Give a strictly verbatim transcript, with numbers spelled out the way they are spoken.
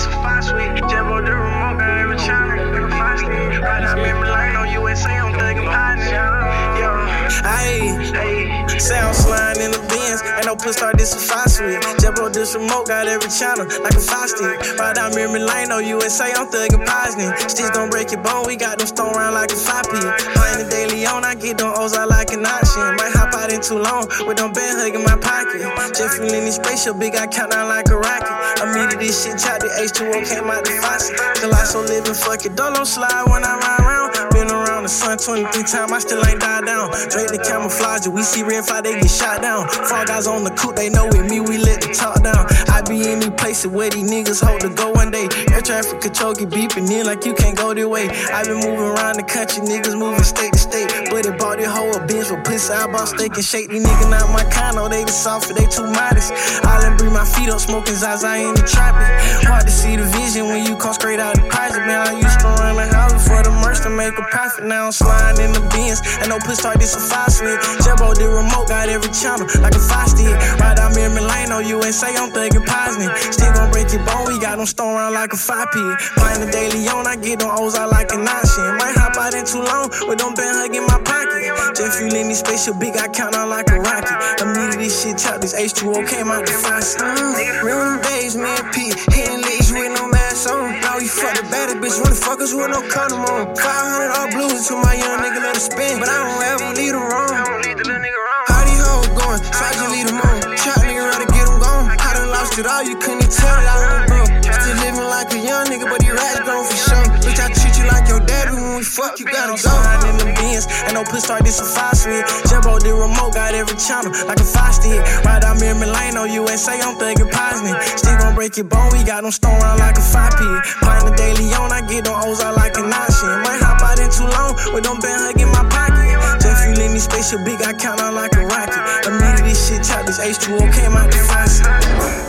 this a five sweet. Jabbo the remote, got every channel. Nigga five sleep. Right now, memory lane on U S A, I'm thuggin' partner. Yeah. Ayy, sound slime in the Benz. Ain't no push start, this a five sweet. Jabbo this remote, got every channel like a five stick. Right down memory lane on U S A, I'm thuggin' partner. Sticks gon' break your bone, we got them stone round like a five P. Playing the daily on, I get them O's out like an option. Might hop out in too long with them band hugging my pocket. Just feeling this spaceship, big, I count down like a rocket. Immediately this shit chopped, the H two O came out the faucet. Till I so living, fuck it, don't no slide when I ride around. Been around the sun twenty-three times, I still ain't died down. Drake the camouflage, we see red fire, they get shot down. Frog guys on the coupe, they know with me, we let the top down. I be in these places where these niggas hope to go one day. Air traffic control get beeping in like you can't go this way. I been moving around the country, niggas moving state to state. But it bought this whole a bitch for pussy, I bought steak and shake. These niggas not my condo, they the soft, they too modest. I done breathe my feet up, smoking Zaza in the tropic. Hard to see the vision when you come straight out the project. Man, I used to run the house for the merch to make a profit. Now I'm sliding in the Benz, and no push start, this a five sweet. Jabbo the remote, got every channel like a five stick. Right down memory lane on U S A, I'm thuggin' positive. Still gon' break your bone, we got them stone round like a five P. Playing the daily on, I get them O's out like an option. Might hop out in too long with them band hugging my pocket. Just feeling this spaceship, big, I count down like a rocket. Immediately this shit chopped, this H two O came out the faucet. Remember them days, me and P hitting legs with no mask on. Now you fuck the baddest bitch, when the fuckers with no condom on. five hundred all blues to my young nigga, let it spin. But I don't ever lead them wrong. How these hoes going? Try to lead them on. Shot nigga, rather get them gone. I done lost it all, you couldn't tell it, I was broke. Still living like a young nigga, but these rats gone for sure. Bitch, I treat you like your daddy, when we fuck, you gotta go. In the Benz, ain't no push start, this a five sweet. Jabbo the remote, got every channel like a five stick. Right down memory lane on U S A, I'm thuggin' positive. Still gon' break your bone, we got them stone round like a five P. Playing the daily on, I get them O's out like an option. Might hop out in too long with them band hugging my pocket. Just feeling this spaceship, big, I count down like a rocket. Immediately this shit chopped, this H two O came out the faucet.